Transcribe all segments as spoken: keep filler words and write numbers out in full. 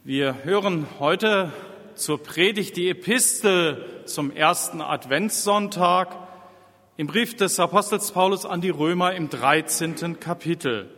Wir hören heute zur Predigt die Epistel zum ersten Adventssonntag im Brief des Apostels Paulus an die Römer im dreizehnten Kapitel.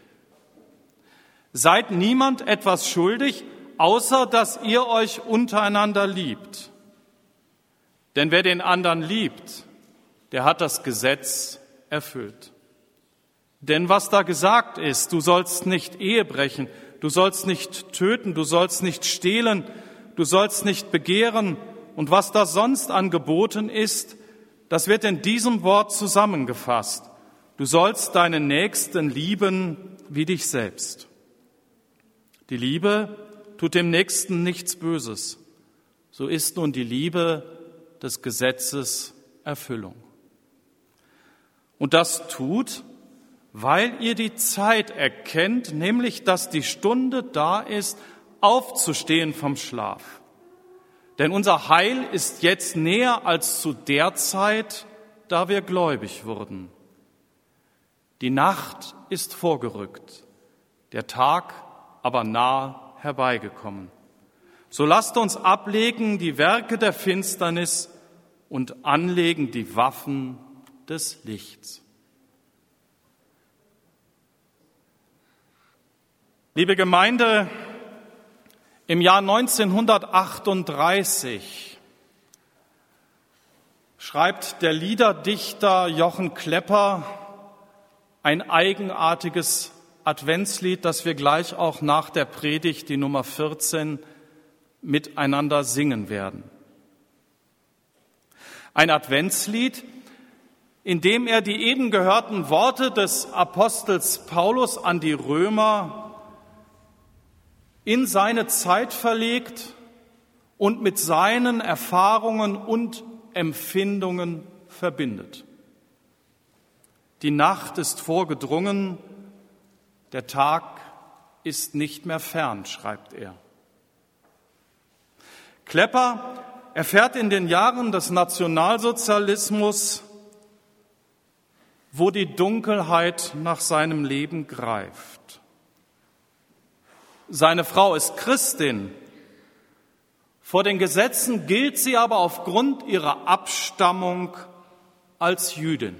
Seid niemand etwas schuldig, außer dass ihr euch untereinander liebt. Denn wer den anderen liebt, der hat das Gesetz erfüllt. Denn was da gesagt ist, du sollst nicht Ehe brechen, du sollst nicht töten, du sollst nicht stehlen, du sollst nicht begehren und was da sonst angeboten ist, das wird in diesem Wort zusammengefasst. Du sollst deinen Nächsten lieben wie dich selbst. Die Liebe tut dem Nächsten nichts Böses. So ist nun die Liebe des Gesetzes Erfüllung. Und das tut, weil ihr die Zeit erkennt, nämlich, dass die Stunde da ist, aufzustehen vom Schlaf. Denn unser Heil ist jetzt näher als zu der Zeit, da wir gläubig wurden. Die Nacht ist vorgerückt, der Tag aber nah herbeigekommen. So lasst uns ablegen die Werke der Finsternis und anlegen die Waffen des Lichts. Liebe Gemeinde, im Jahr neunzehnhundertachtunddreißig schreibt der Liederdichter Jochen Klepper ein eigenartiges Adventslied, das wir gleich auch nach der Predigt, die Nummer vierzehn, miteinander singen werden. Ein Adventslied, in dem er die eben gehörten Worte des Apostels Paulus an die Römer in seine Zeit verlegt und mit seinen Erfahrungen und Empfindungen verbindet. Die Nacht ist vorgedrungen, der Tag ist nicht mehr fern, schreibt er. Klepper erfährt in den Jahren des Nationalsozialismus, wo die Dunkelheit nach seinem Leben greift. Seine Frau ist Christin. Vor den Gesetzen gilt sie aber aufgrund ihrer Abstammung als Jüdin.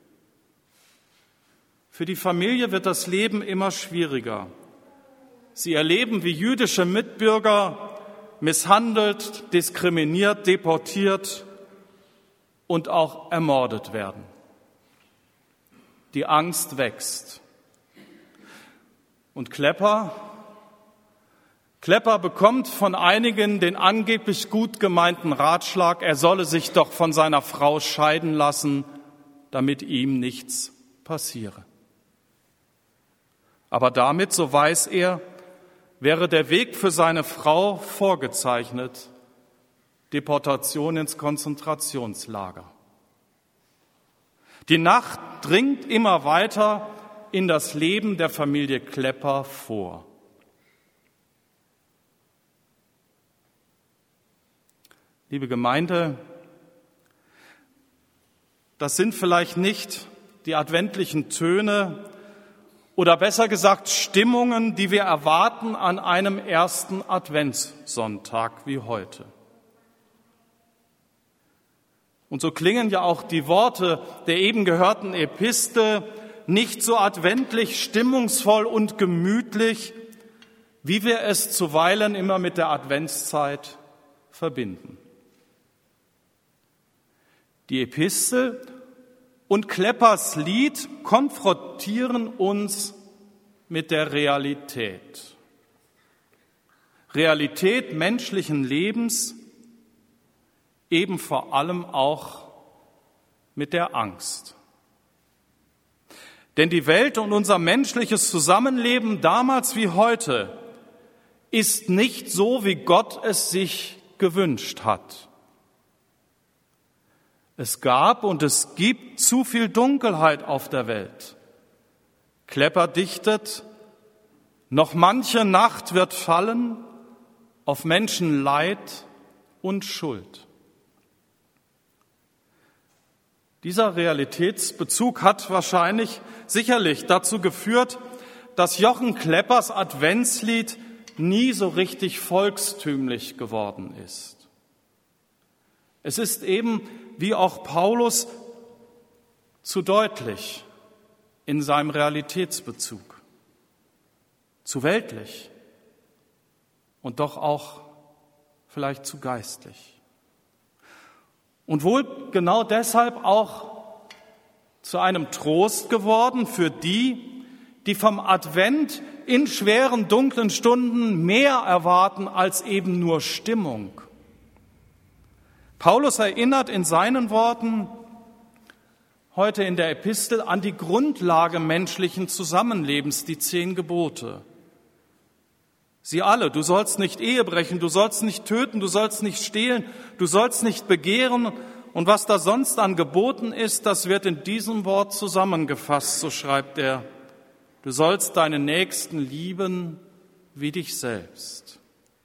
Für die Familie wird das Leben immer schwieriger. Sie erleben, wie jüdische Mitbürger misshandelt, diskriminiert, deportiert und auch ermordet werden. Die Angst wächst. Und Klepper, Klepper bekommt von einigen den angeblich gut gemeinten Ratschlag, er solle sich doch von seiner Frau scheiden lassen, damit ihm nichts passiere. Aber damit, so weiß er, wäre der Weg für seine Frau vorgezeichnet, Deportation ins Konzentrationslager. Die Nacht dringt immer weiter in das Leben der Familie Klepper vor. Liebe Gemeinde, das sind vielleicht nicht die adventlichen Töne oder besser gesagt Stimmungen, die wir erwarten an einem ersten Adventssonntag wie heute. Und so klingen ja auch die Worte der eben gehörten Epistel nicht so adventlich, stimmungsvoll und gemütlich, wie wir es zuweilen immer mit der Adventszeit verbinden. Die Epistel und Kleppers Lied konfrontieren uns mit der Realität. Realität menschlichen Lebens, eben vor allem auch mit der Angst. Denn die Welt und unser menschliches Zusammenleben damals wie heute ist nicht so, wie Gott es sich gewünscht hat. Es gab und es gibt zu viel Dunkelheit auf der Welt. Klepper dichtet, noch manche Nacht wird fallen auf Menschen Leid und Schuld. Dieser Realitätsbezug hat wahrscheinlich sicherlich dazu geführt, dass Jochen Kleppers Adventslied nie so richtig volkstümlich geworden ist. Es ist eben, wie auch Paulus, zu deutlich in seinem Realitätsbezug, zu weltlich und doch auch vielleicht zu geistlich. Und wohl genau deshalb auch zu einem Trost geworden für die, die vom Advent in schweren, dunklen Stunden mehr erwarten als eben nur Stimmung. Paulus erinnert in seinen Worten heute in der Epistel an die Grundlage menschlichen Zusammenlebens, die zehn Gebote. Sie alle, du sollst nicht Ehe brechen, du sollst nicht töten, du sollst nicht stehlen, du sollst nicht begehren. Und was da sonst an Geboten ist, das wird in diesem Wort zusammengefasst, so schreibt er. Du sollst deinen Nächsten lieben wie dich selbst.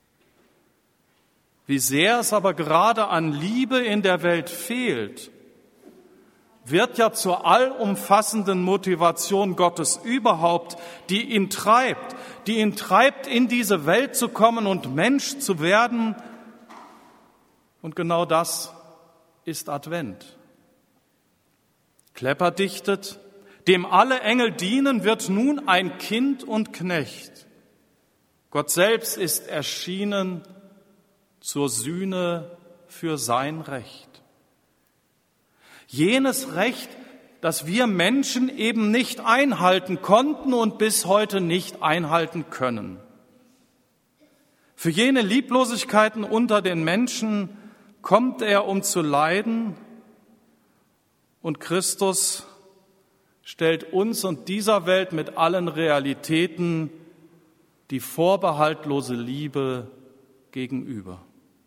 Wie sehr es aber gerade an Liebe in der Welt fehlt, wird ja zur allumfassenden Motivation Gottes überhaupt, die ihn treibt, die ihn treibt, in diese Welt zu kommen und Mensch zu werden. Und genau das ist Advent. Klepper dichtet, dem alle Engel dienen, wird nun ein Kind und Knecht. Gott selbst ist erschienen zur Sühne für sein Recht. Jenes Recht, das wir Menschen eben nicht einhalten konnten und bis heute nicht einhalten können. Für jene Lieblosigkeiten unter den Menschen kommt er, um zu leiden, und Christus stellt uns und dieser Welt mit allen Realitäten die vorbehaltlose Liebe gegenüber.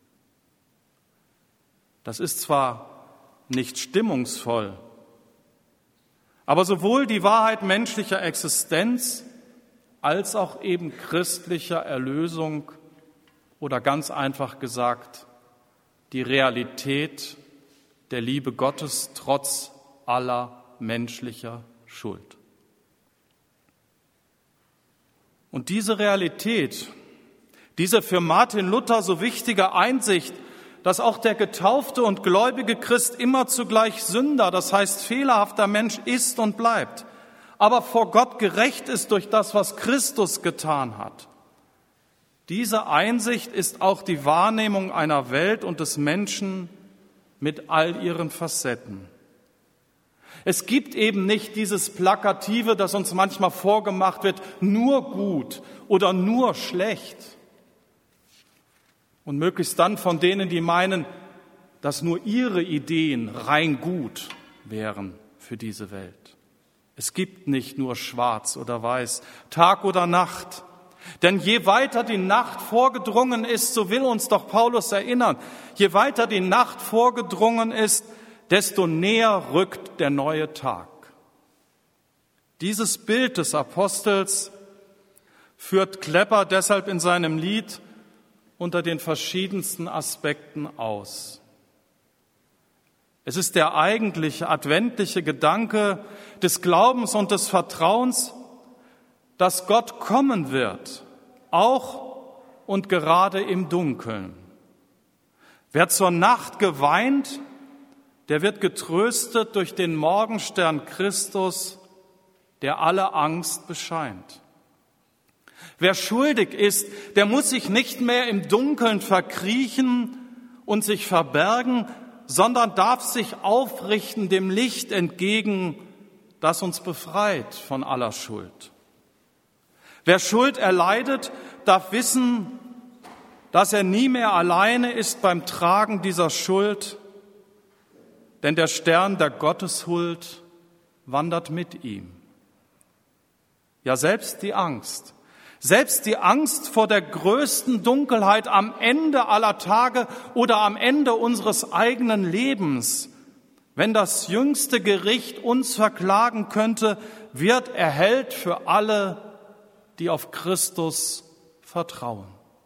Das ist zwar nicht stimmungsvoll, aber sowohl die Wahrheit menschlicher Existenz als auch eben christlicher Erlösung oder ganz einfach gesagt, die Realität der Liebe Gottes trotz aller menschlicher Schuld. Und diese Realität, diese für Martin Luther so wichtige Einsicht, dass auch der getaufte und gläubige Christ immer zugleich Sünder, das heißt fehlerhafter Mensch ist und bleibt, aber vor Gott gerecht ist durch das, was Christus getan hat. Diese Einsicht ist auch die Wahrnehmung einer Welt und des Menschen mit all ihren Facetten. Es gibt eben nicht dieses Plakative, das uns manchmal vorgemacht wird, nur gut oder nur schlecht. Und möglichst dann von denen, die meinen, dass nur ihre Ideen rein gut wären für diese Welt. Es gibt nicht nur schwarz oder weiß, Tag oder Nacht. Denn je weiter die Nacht vorgedrungen ist, so will uns doch Paulus erinnern, je weiter die Nacht vorgedrungen ist, desto näher rückt der neue Tag. Dieses Bild des Apostels führt Klepper deshalb in seinem Lied unter den verschiedensten Aspekten aus. Es ist der eigentliche adventliche Gedanke des Glaubens und des Vertrauens, dass Gott kommen wird, auch und gerade im Dunkeln. Wer zur Nacht geweint, der wird getröstet durch den Morgenstern Christus, der alle Angst bescheint. Wer schuldig ist, der muss sich nicht mehr im Dunkeln verkriechen und sich verbergen, sondern darf sich aufrichten dem Licht entgegen, das uns befreit von aller Schuld. Wer Schuld erleidet, darf wissen, dass er nie mehr alleine ist beim Tragen dieser Schuld, denn der Stern der Gotteshuld wandert mit ihm. Ja, selbst die Angst, selbst die Angst vor der größten Dunkelheit am Ende aller Tage oder am Ende unseres eigenen Lebens, wenn das jüngste Gericht uns verklagen könnte, wird erhellt für alle, die auf Christus vertrauen.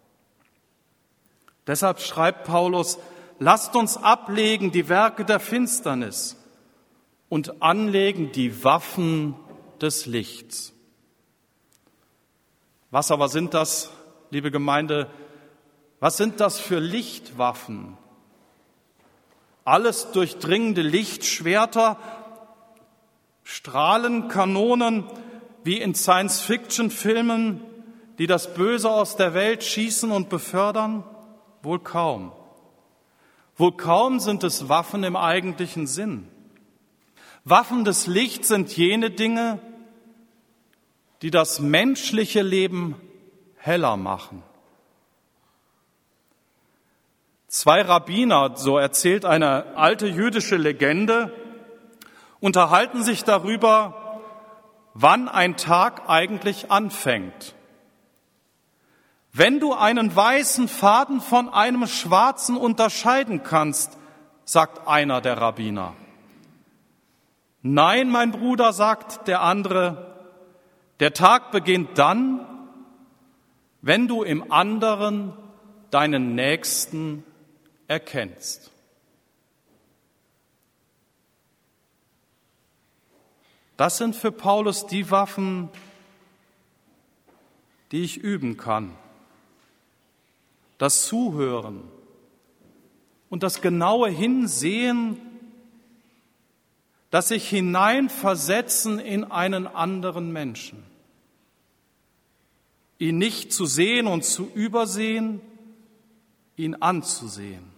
Deshalb schreibt Paulus, lasst uns ablegen die Werke der Finsternis und anlegen die Waffen des Lichts. Was aber sind das, liebe Gemeinde, was sind das für Lichtwaffen? Alles durchdringende Lichtschwerter, Strahlenkanonen wie in Science-Fiction-Filmen, die das Böse aus der Welt schießen und befördern? Wohl kaum. Wohl kaum sind es Waffen im eigentlichen Sinn. Waffen des Lichts sind jene Dinge, die das menschliche Leben heller machen. Zwei Rabbiner, so erzählt eine alte jüdische Legende, unterhalten sich darüber, wann ein Tag eigentlich anfängt. Wenn du einen weißen Faden von einem schwarzen unterscheiden kannst, sagt einer der Rabbiner. Nein, mein Bruder, sagt der andere, der Tag beginnt dann, wenn du im anderen deinen Nächsten erkennst. Das sind für Paulus die Waffen, die ich üben kann. Das Zuhören und das genaue Hinsehen, das sich hineinversetzen in einen anderen Menschen. Ihn nicht zu sehen und zu übersehen, ihn anzusehen.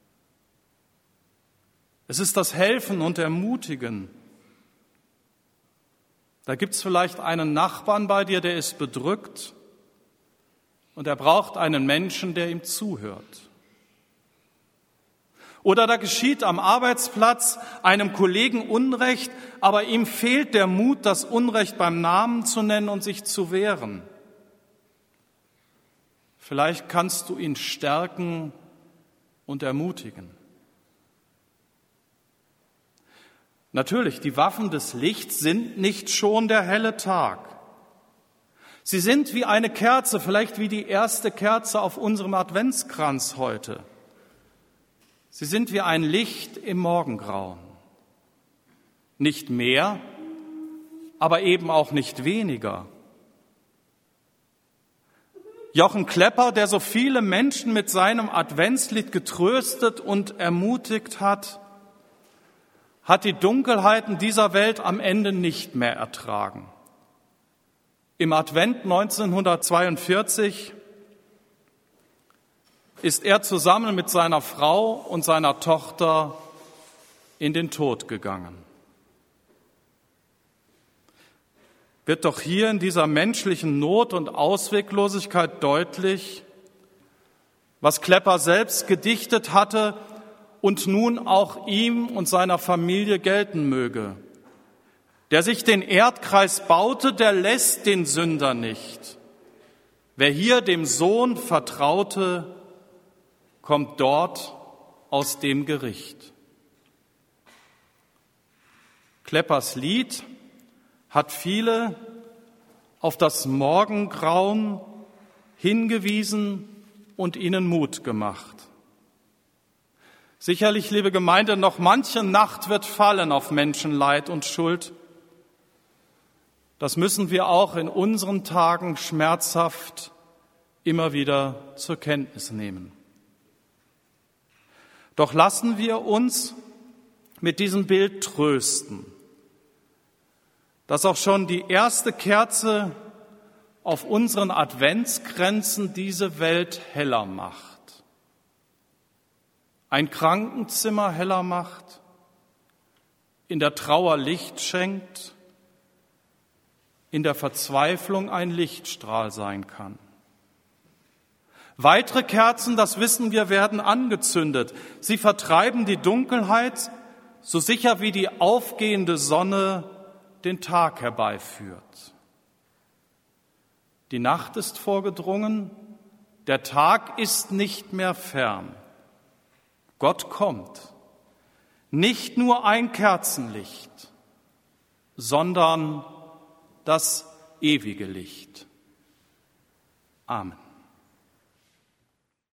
Es ist das Helfen und Ermutigen. Da gibt es vielleicht einen Nachbarn bei dir, der ist bedrückt und er braucht einen Menschen, der ihm zuhört. Oder da geschieht am Arbeitsplatz einem Kollegen Unrecht, aber ihm fehlt der Mut, das Unrecht beim Namen zu nennen und sich zu wehren. Vielleicht kannst du ihn stärken und ermutigen. Natürlich, die Waffen des Lichts sind nicht schon der helle Tag. Sie sind wie eine Kerze, vielleicht wie die erste Kerze auf unserem Adventskranz heute. Sie sind wie ein Licht im Morgengrauen. Nicht mehr, aber eben auch nicht weniger. Jochen Klepper, der so viele Menschen mit seinem Adventslied getröstet und ermutigt hat, hat die Dunkelheiten dieser Welt am Ende nicht mehr ertragen. Im Advent neunzehnhundertzweiundvierzig ist er zusammen mit seiner Frau und seiner Tochter in den Tod gegangen. Wird doch hier in dieser menschlichen Not und Ausweglosigkeit deutlich, was Klepper selbst gedichtet hatte und nun auch ihm und seiner Familie gelten möge. Der sich den Erdkreis baute, der lässt den Sünder nicht. Wer hier dem Sohn vertraute, kommt dort aus dem Gericht. Kleppers Lied hat viele auf das Morgengrauen hingewiesen und ihnen Mut gemacht. Sicherlich, liebe Gemeinde, noch manche Nacht wird fallen auf Menschenleid und Schuld. Das müssen wir auch in unseren Tagen schmerzhaft immer wieder zur Kenntnis nehmen. Doch lassen wir uns mit diesem Bild trösten, dass auch schon die erste Kerze auf unseren Adventskränzen diese Welt heller macht. Ein Krankenzimmer heller macht, in der Trauer Licht schenkt, in der Verzweiflung ein Lichtstrahl sein kann. Weitere Kerzen, das wissen wir, werden angezündet. Sie vertreiben die Dunkelheit, so sicher wie die aufgehende Sonne den Tag herbeiführt. Die Nacht ist vorgedrungen, der Tag ist nicht mehr fern. Gott kommt. Nicht nur ein Kerzenlicht, sondern das ewige Licht. Amen.